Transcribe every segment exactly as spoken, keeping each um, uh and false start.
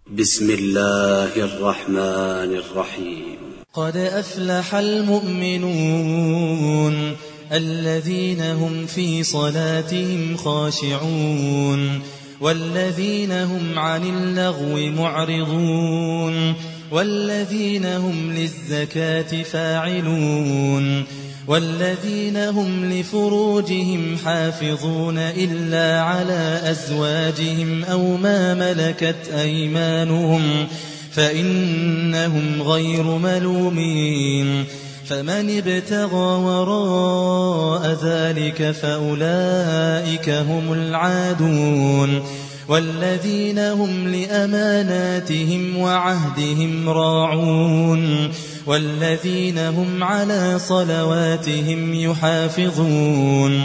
بسم الله الرحمن الرحيم. قد أفلح المؤمنون الذين هم في صلاتهم خاشعون والذين هم عن اللغو معرضون والذين هم للزكاة فاعلون والذين هم لفروجهم حافظون إلا على أزواجهم أو ما ملكت أيمانهم فإنهم غير ملومين. فمن ابتغى وراء ذلك فأولئك هم العادون. والذين هم لأماناتهم وعهدهم راعون والذين هم على صلواتهم يحافظون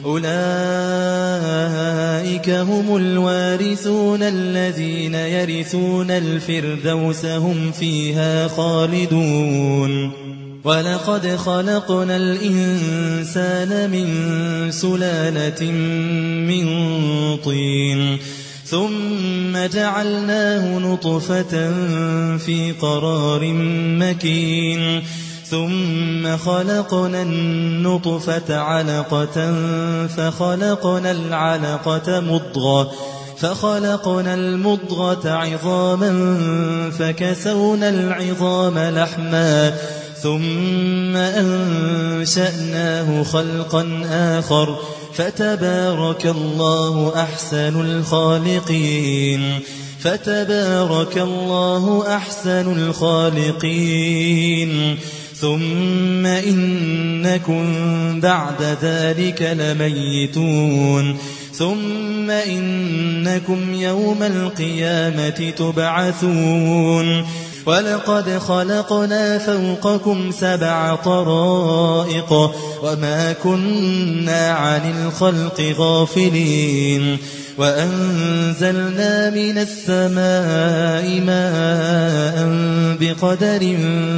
أولئك هم الوارثون الذين يرثون الفردوس هم فيها خالدون. ولقد خلقنا الإنسان من سلالة من طين ثم جعلناه نطفة في قرار مكين ثم خلقنا النطفة علقة فخلقنا العلقة مضغة فخلقنا المضغة عظاما فكسونا العظام لحما ثم أنشأناه خلقا آخر فتبارك الله أحسن الخالقين فتبارك الله أحسن الخالقين. ثم إنكم بعد ذلك لميتون ثم إنكم يوم القيامة تبعثون. ولقد خلقنا فوقكم سبع طرائق وما كنا عن الخلق غافلين وأنزلنا من السماء ماء بقدر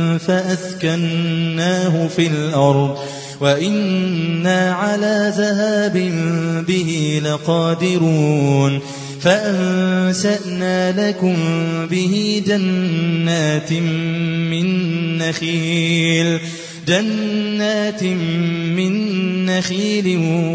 فأسكناه في الأرض وإنا على ذهاب به لقادرون. فأنشأنا لكم به جنات من نخيل جنات من نخيل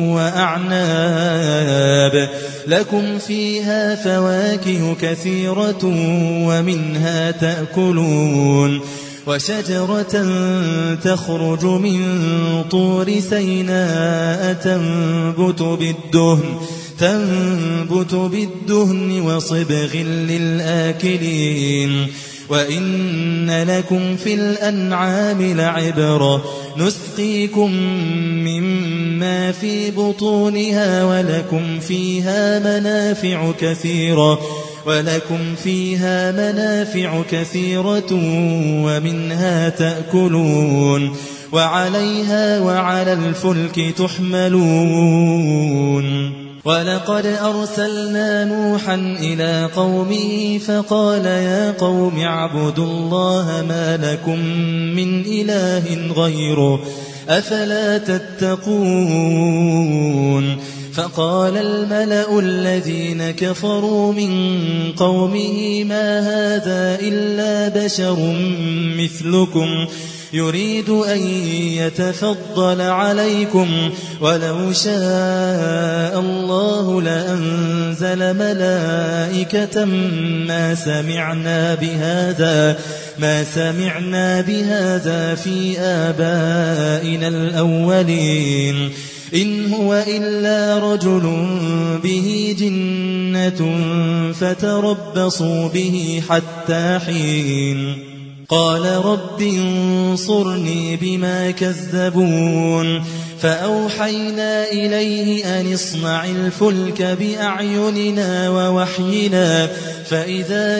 وأعناب لكم فيها فواكه كثيرة ومنها تأكلون. وشجرة تخرج من طور سيناء تنبت بالدهن تنبت بالدهن وصبغ للآكلين. وإن لكم في الأنعام لعبرة نسقيكم مما في بطونها ولكم فيها منافع كثيرة ولكم فيها منافع كثيرة ومنها تأكلون وعليها وعلى الفلك تحملون. ولقد أرسلنا نوحا إلى قومه فقال يا قوم اعبدوا الله ما لكم من إله غيره أفلا تتقون. فقال الملأ الذين كفروا من قومه ما هذا إلا بشر مثلكم يريد أن يتفضل عليكم ولو شاء الله لأنزل ملائكة ما سمعنا بهذا ما سمعنا بهذا في آبائنا الأولين إن هو إلا رجل به جنة فتربصوا به حتى حين. قال رب انصرني بما كذبون. فأوحينا إليه أن اصنع الفلك بأعيننا ووحينا فإذا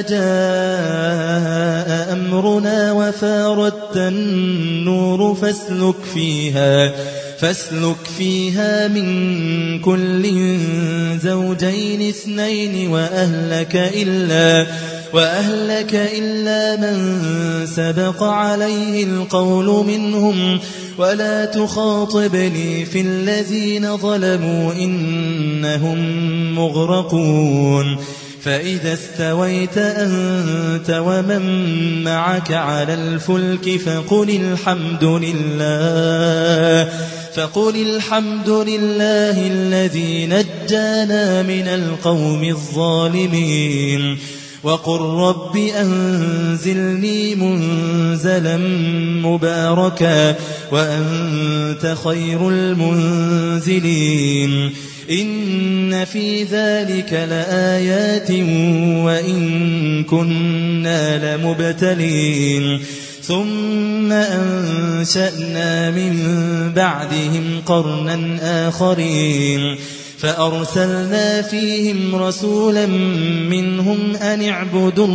جاء أمرنا وفاردت النور فاسلك فيها فاسلك فيها من كل زوجين اثنين وأهلك إلا وأهلك إلا من سبق عليه القول منهم ولا تخاطبني في الذين ظلموا إنهم مغرقون. فإذا استويت أنت ومن معك على الفلك فقل الحمد لله فقل الحمد لله الذي نجانا من القوم الظالمين وقل رب أنزلني منزلا مباركا وأنت خير المنزلين إن في ذلك لآيات وإن كنا لمبتلين ثم أنشأنا من بعدهم قرنا آخرين فأرسلنا فيهم رسولا منهم أن اعبدوا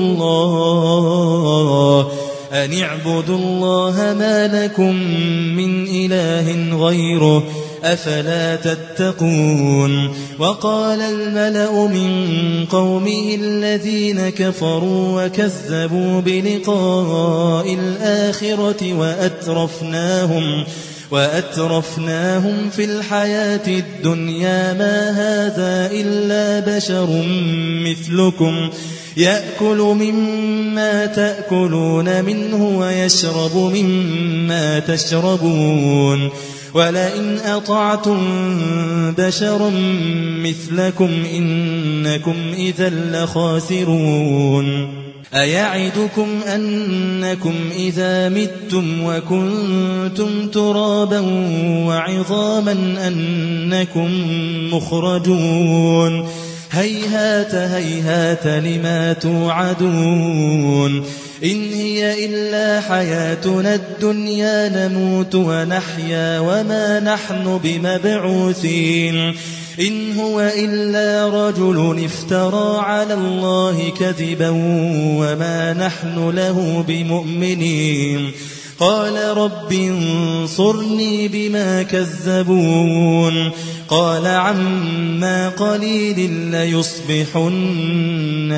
الله أن اعبدوا الله ما لكم من إله غيره أفلا تتقون وقال الملأ من قومه الذين كفروا وكذبوا بلقاء الآخرة وأترفناهم وأترفناهم في الحياة الدنيا ما هذا إلا بشر مثلكم يأكل مما تأكلون منه ويشرب مما تشربون ولئن أطعتم بشرا مثلكم إنكم إذا لخاسرون أيعدكم أنكم إذا متم وكنتم ترابا وعظاما أنكم مخرجون هيهات هيهات لما توعدون إن هي إلا حياتنا الدنيا نموت ونحيا وما نحن بمبعوثين إن هو إلا رجل افترى على الله كذبا وما نحن له بمؤمنين قال رب انصرني بما كذبون قال عما قليل ليصبحن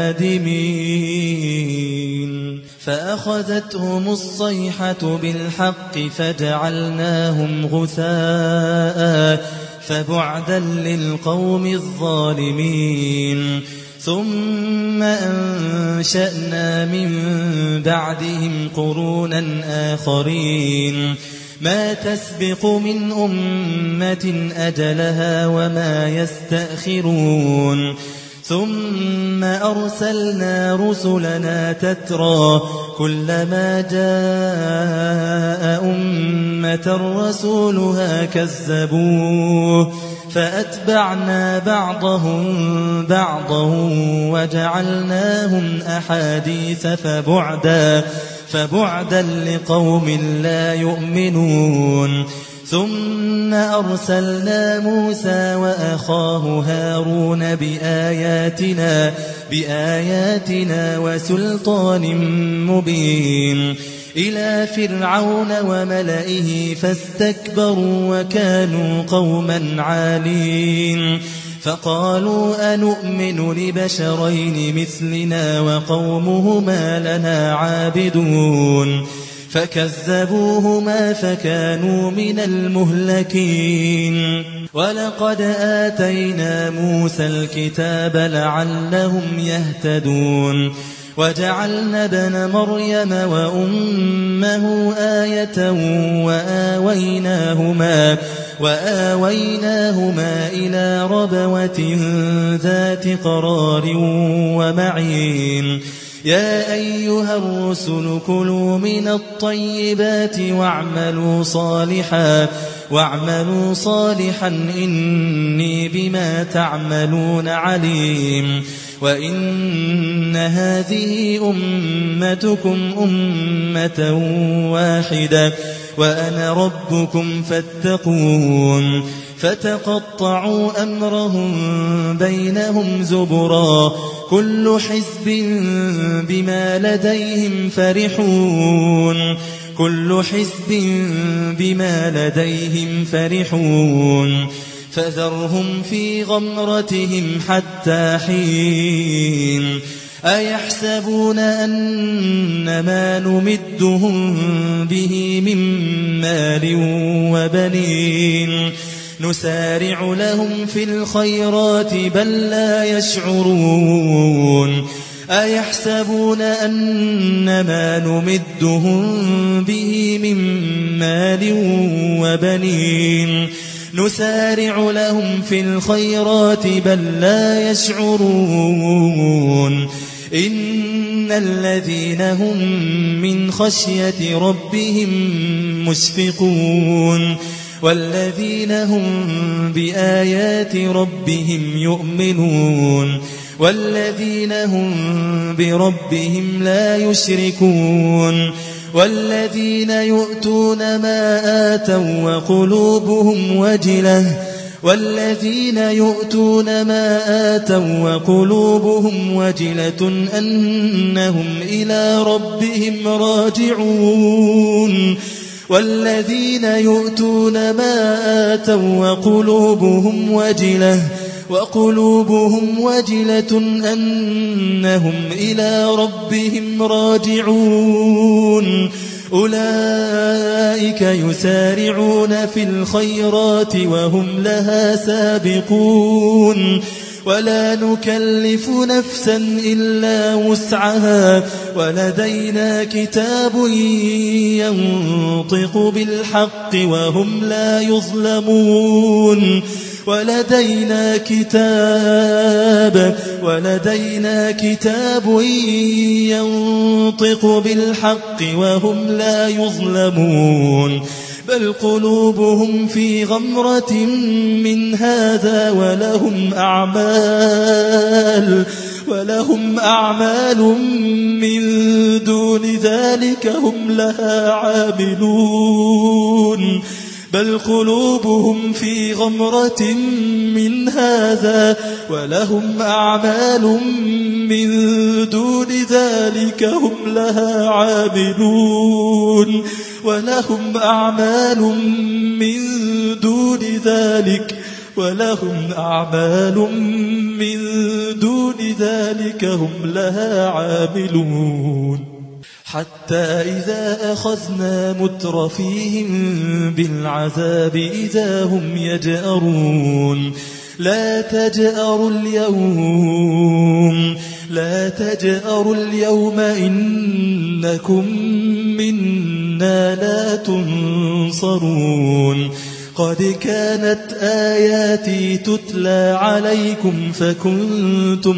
نادمين فأخذتهم الصيحة بالحق فجعلناهم غثاء فبعدا للقوم الظالمين ثم أنشأنا من بعدهم قرونا آخرين ما تسبق من أمة أجلها وما يستأخرون ثم أرسلنا رسلنا تترى كلما جاء أمة رسولها كذبوه فأتبعنا بعضهم بعضا وجعلناهم أحاديث فبعدا فبعدا لقوم لا يؤمنون ثم أرسلنا موسى وأخاه هارون بآياتنا بآياتنا وسلطان مبين إلى فرعون وملئه فاستكبروا وكانوا قوما عالين فقالوا أنؤمن لبشرين مثلنا وقومهما لنا عابدون فكذبوهما فكانوا من المهلكين ولقد آتينا موسى الكتاب لعلهم يهتدون وجعلنا ابن مريم وأمه آية وآويناهما وآويناهما إلى ربوة ذات قرار ومعين يا أيها الرسل كلوا من الطيبات واعملوا صالحا واعملوا صالحا إني بما تعملون عليم وإن هذه أمتكم أمة واحدة وأنا ربكم فاتقون فتقطعوا أمرهم بينهم زبرا كل حزب بما لديهم فرحون كل حزب بما لديهم فرحون فذرهم في غمرتهم حتى حين أيحسبون أن ما نمدهم به من مال وبنين نسارع لهم في الخيرات بل لا يشعرون أيحسبون أنما نمدهم به من مال وبنين نسارع لهم في الخيرات بل لا يشعرون إن الذين هم من خشية ربهم مشفقون والذين هم بآيات ربهم يؤمنون والذين هم بربهم لا يشركون والذين يؤتون ما آتوا وقلوبهم وجلة والذين يؤتون ما آتوا وقلوبهم وجلة أنهم إلى ربهم راجعون والذين يؤتون ما آتوا وقلوبهم وجلة وقلوبهم وجلة أنهم إلى ربهم راجعون أولئك يسارعون في الخيرات وهم لها سابقون ولا نكلف نفسا إلا وسعها ولدينا كتاب ينطق بالحق وهم لا يظلمون ولدينا كتاب ولدينا كتاب ينطق بالحق وهم لا يظلمون بل قلوبهم في غمرة من هذا ولهم أعمال ولهم أعمال من دون ذلك هم لها عاملون بل قلوبهم في غمرة من هذا ولهم أعمال من دون ذلك هم لها عاملون ولهم أعمال من دون ذلك ولهم أعمال من دون ذلك هم لها عاملون حتى إذا أخذنا مترفيهم بالعذاب إذا هم يجأرون لا تجأروا اليوم لا تجأروا اليوم إنكم منا لا تنصرون قد كانت آياتي تتلى عليكم فكنتم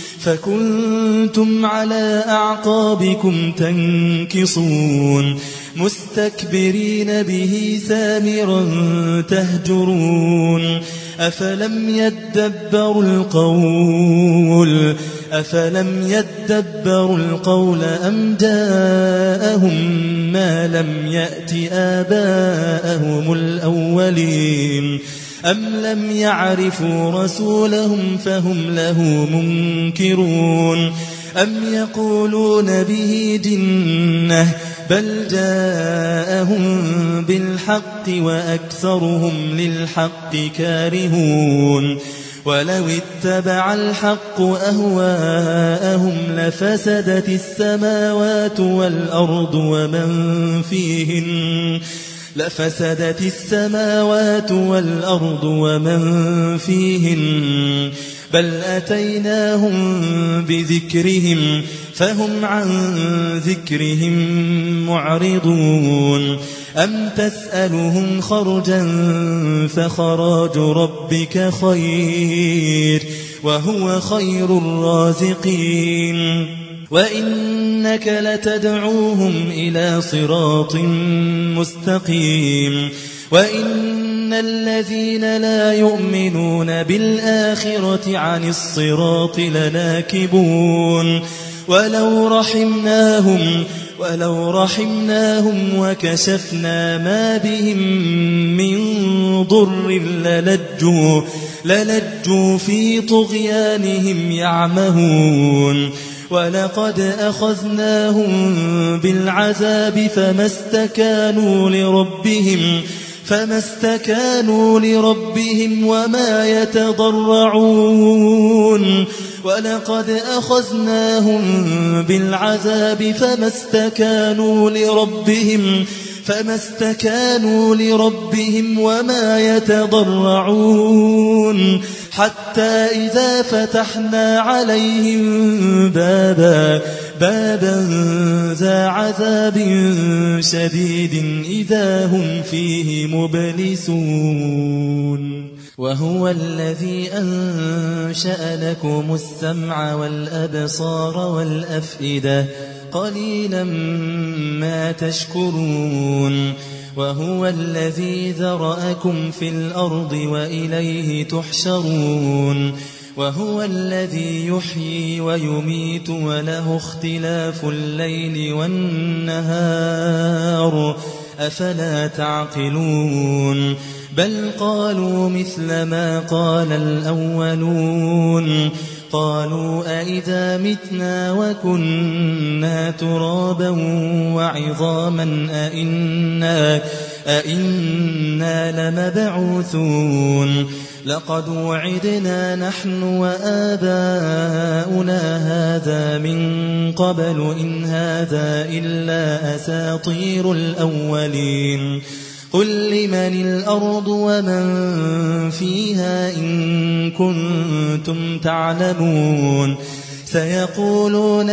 فكنتم على أعقابكم تنكصون مستكبرين به سامرا تهجرون أفلم يدبروا القول أفلم يدبروا القول أم جاءهم ما لم يأت آباءهم الأولين أم لم يعرفوا رسولهم فهم له منكرون أم يقولون به جنة بل جاءهم بالحق وأكثرهم للحق كارهون ولو اتبع الحق أهواءهم لفسدت السماوات والأرض ومن فيهن لفسدت السماوات والأرض ومن فيهن بل أتيناهم بذكرهم فهم عن ذكرهم معرضون أم تسألهم خرجا فخراج ربك خير وهو خير الرازقين وإنك لتدعوهم إلى صراط مستقيم وإن الذين لا يؤمنون بالآخرة عن الصراط لناكبون ولو رحمناهم ولو رحمناهم وكشفنا ما بهم من ضر للجوا للجوا في طغيانهم يعمهون ولقد أخذناهم بالعذاب فما استكانوا لربهم فما استكانوا لربهم وما يتضرعون ولقد أخذناهم بالعذاب فما استكانوا لربهم فما استكانوا لربهم وما يتضرعون حتى إذا فتحنا عليهم بابا بابا ذا عذاب شديد إذا هم فيه مبلسون وهو الذي أنشأ لكم السمع والأبصار والأفئدة قليلا ما تشكرون وهو الذي ذرأكم في الأرض وإليه تحشرون وهو الذي يحيي ويميت وله اختلاف الليل والنهار أفلا تعقلون بل قالوا مثل ما قال الأولون قالوا أئذا متنا وكنا ترابا وعظاما أئنا, أئنا لمبعوثون لقد وعدنا نحن وآباؤنا هذا من قبل إن هذا إلا أساطير الأولين قل لمن الأرض ومن فيها إن كنتم تعلمون سيقولون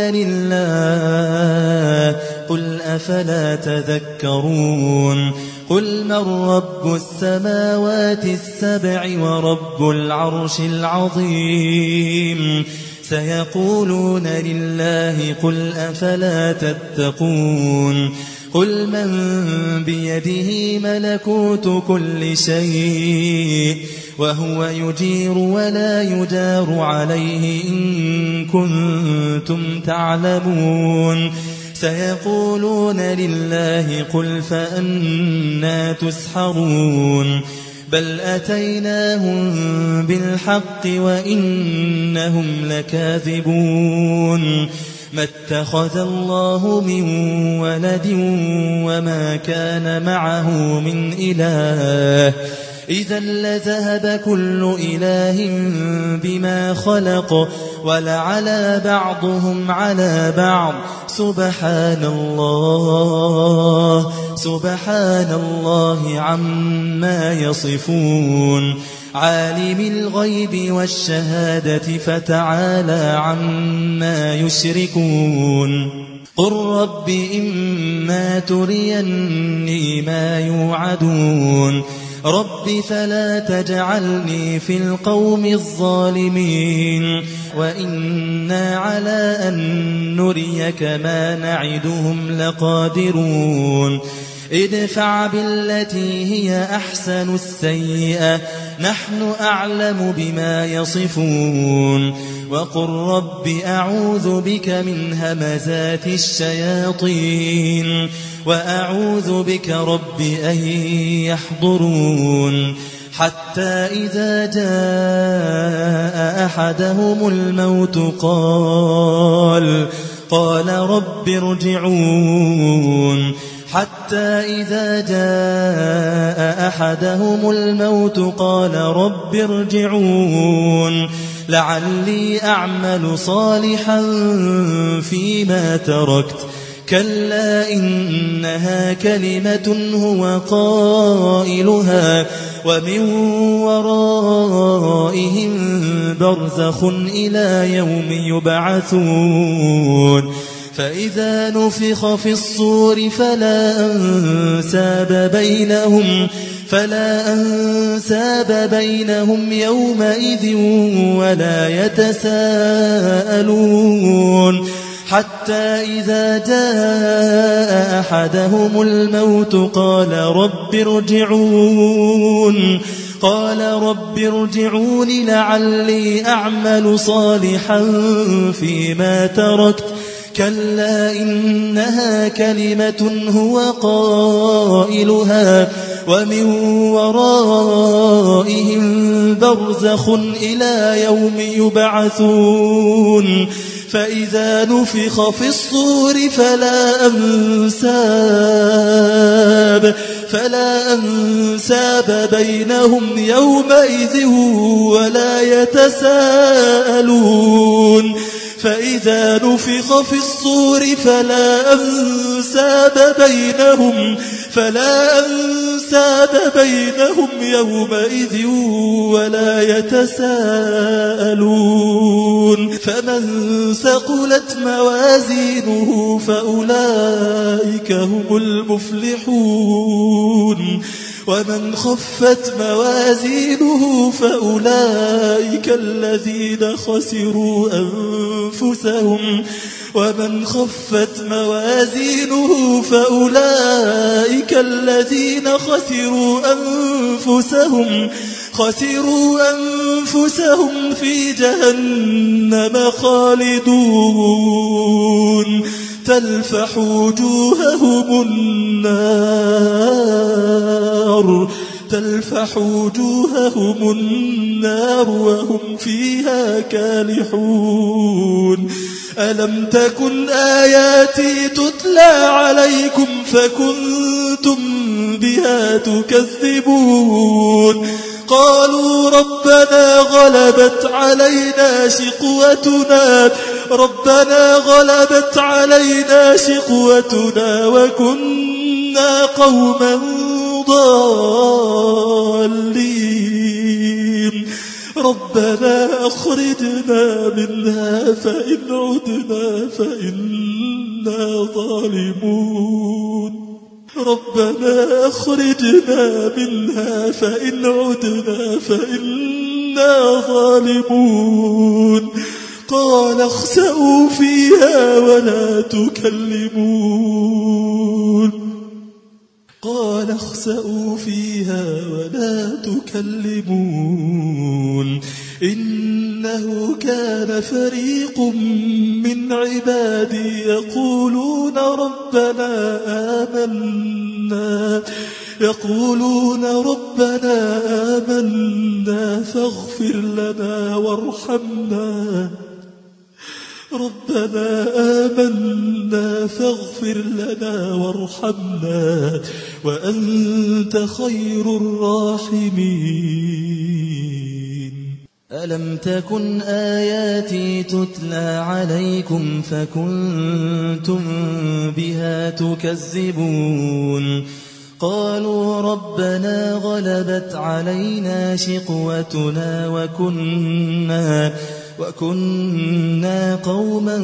لله قل أفلا تذكرون قل من رب السماوات السبع ورب العرش العظيم سيقولون لله قل أفلا تتقون قل من بيده ملكوت كل شيء وهو يجير ولا يجار عليه إن كنتم تعلمون سيقولون لله قل فأنى تسحرون بل أتيناهم بالحق وإنهم لكاذبون ما اتخذ الله من ولد وما كان معه من إله إذا لذهب كل إله بما خلق ولعلى بعضهم على بعض سبحان الله سبحان الله عما يصفون عالم الغيب والشهادة فتعالى عما يشركون قل رب إما تريني ما يوعدون رب فلا تجعلني في القوم الظالمين وإنا على أن نريك ما نعدهم لقادرون ادفع بالتي هي أحسن السيئة نحن أعلم بما يصفون وقل رب أعوذ بك من همزات الشياطين وأعوذ بك رب أن يحضرون حتى إذا جاء أحدهم الموت قال قال رب ارجعون حتى إذا جاء أحدهم الموت قال رب ارجعون لعلي أعمل صالحا فيما تركت كلا إنها كلمة هو قائلها ومن ورائهم برزخ إلى يوم يبعثون فإذا نفخ في الصور فلا أنساب بينهم فلا أنساب بينهم يومئذ ولا يتساءلون حتى إذا جاء أحدهم الموت قال رب ارجعون قال رب ارجعون لعلي أعمل صالحا فيما تركت كلا إنها كلمة هو قائلها ومن ورائهم برزخ إلى يوم يبعثون فإذا نفخ في الصور فلا أنساب فلا أنساب بينهم يومئذ ولا يتساءلون فإذا نفخ في الصور فلا أنساب بينهم فلا أنساب بينهم يومئذ ولا يتساءلون فمن ثقلت موازينه فأولئك هم المفلحون ومن خفت موازينه فأولئك الذين خسروا أنفسهم ومن خفت موازينه فأولئك الذين خسروا أنفسهم خسروا أنفسهم في جهنم خالدون تلفح وجوههم النار تلفح وجوههم النار وهم فيها كالحون ألم تكن آياتي تتلى عليكم فكنتم بها تكذبون قالوا ربنا غلبت علينا شقوتنا ربنا غلبت علينا شقوتنا وكنا قوما ضالين ربنا أخرجنا منها فإن عدنا فإنا ظالمون ربنا أخرجنا منها فإن عدنا فإنا ظالمون قال اخسئوا فيها ولا تكلمون قال اخسئوا فيها ولا تكلمون إنه كان فريق من عبادي يقولون ربنا آمنا يقولون ربنا آمنا فاغفر لنا وارحمنا ربنا آمنا فاغفر لنا وارحمنا وأنت خير الراحمين ألم تكن آياتي تتلى عليكم فكنتم بها تكذبون قالوا ربنا غلبت علينا شقوتنا وكنا وكنا قوما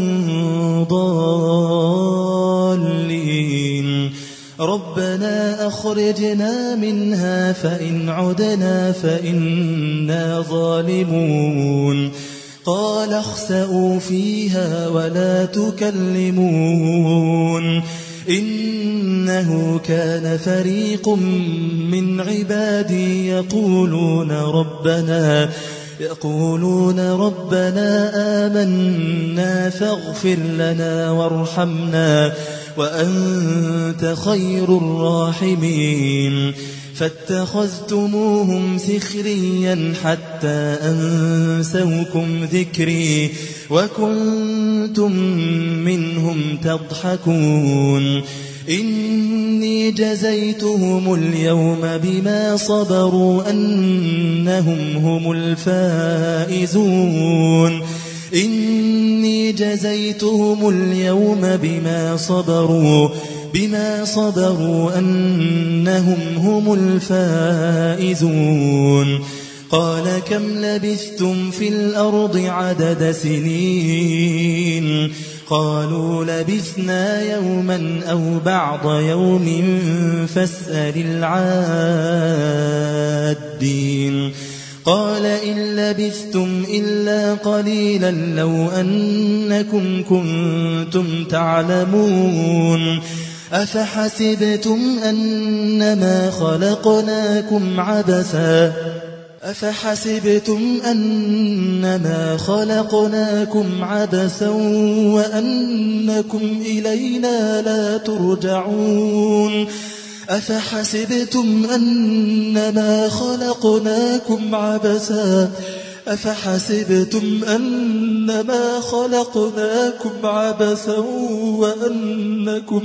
ضالين ربنا أخرجنا منها فإن عدنا فإنا ظالمون قال اخسئوا فيها ولا تكلمون إنه كان فريق من عبادي يقولون ربنا يقولون ربنا آمنا فاغفر لنا وارحمنا وأنت خير الراحمين فاتخذتموهم سخريا حتى أنسوكم ذكري وكنتم منهم تضحكون إني جزيتهم اليوم بما صبروا أنهم هم الفائزون إني جزيتهم اليوم بما صبروا بما صبروا أنهم هم الفائزون قال كم لبثتم في الأرض عدد سنين قالوا لبثنا يوما أو بعض يوم فاسأل العادين قال إن لبثتم إلا قليلا لو أنكم كنتم تعلمون أفحسبتم أنما خلقناكم عبثا أفحسبتم أنما خلقناكم عبثا وأنكم إلينا لا ترجعون أفحسبتم أنما خلقناكم عبثا أفحسبتم أنما خلقناكم عبثا وأنكم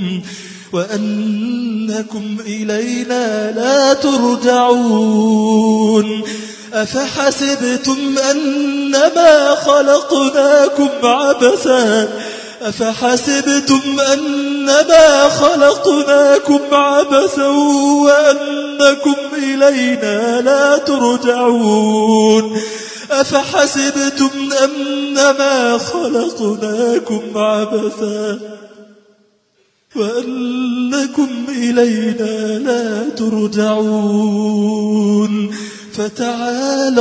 وأنكم إلينا لا ترجعون أفحسبتم أنما أنما خلقناكم عبثا أفحسبتم أنما خلقناكم عبثا وأنكم إلينا لا ترجعون أفحسبتم أنما خلقناكم عبثا وأنكم إلينا لا ترجعون فتعالى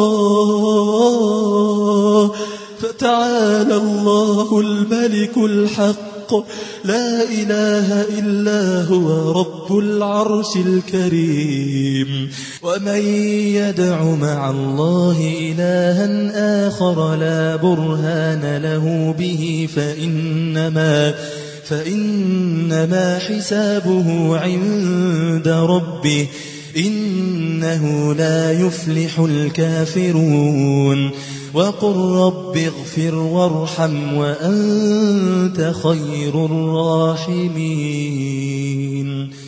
الله فتعالى الله الملك الحق لا إله إلا هو رب العرش الكريم ومن يدع مع الله إلها آخر لا برهان له به فإنما فإنما حسابه عند ربه إنه لا يفلح الكافرون وقل رب اغفر وارحم وأنت خير الراحمين